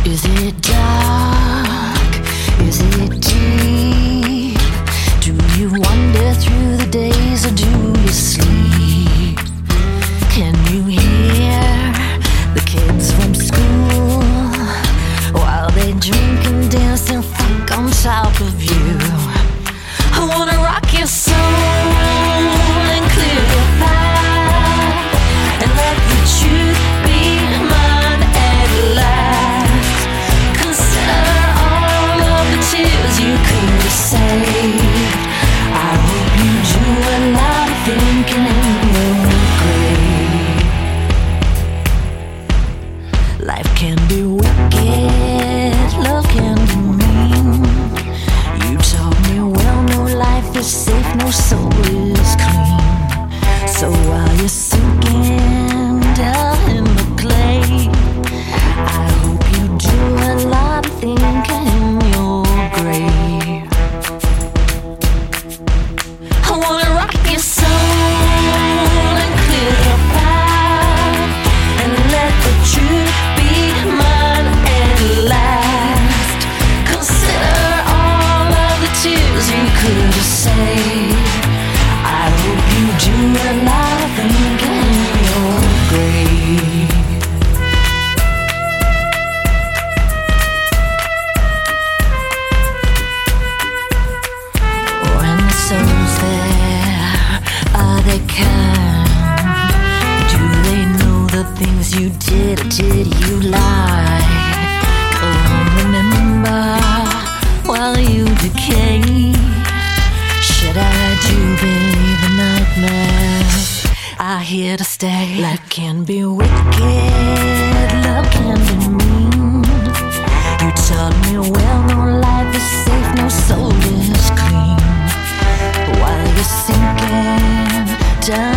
Is it dark? Is it deep? Do you wander through the days or do you sleep? Can you hear the kids from school while they drink and dance and fuck on top of you? I wanna rock your soul and clear your path and let the truth be mine at last. Consider all of the tears you could have saved. I hope you do a lot of thinking in your grave. Life can be wicked, love can be mean. You taught me well, no life is safe, no soul is clean. So while you're sinking down in the clay, I hope you do a lot of thinking in your grave. I wanna rock your soul and clear your path and let the truth be mine at last. Consider all of the tears you could have saved. I hope you do a lot of thinking in your grave. When the soul's there, are they kind? Do they know the things you did or did you lie? Come on, remember while you decay. Should I do believe in nightmares are here to stay? Life can be wicked, love can be mean. You taught me well, no life is safe, no soul is clean. While you're sinking down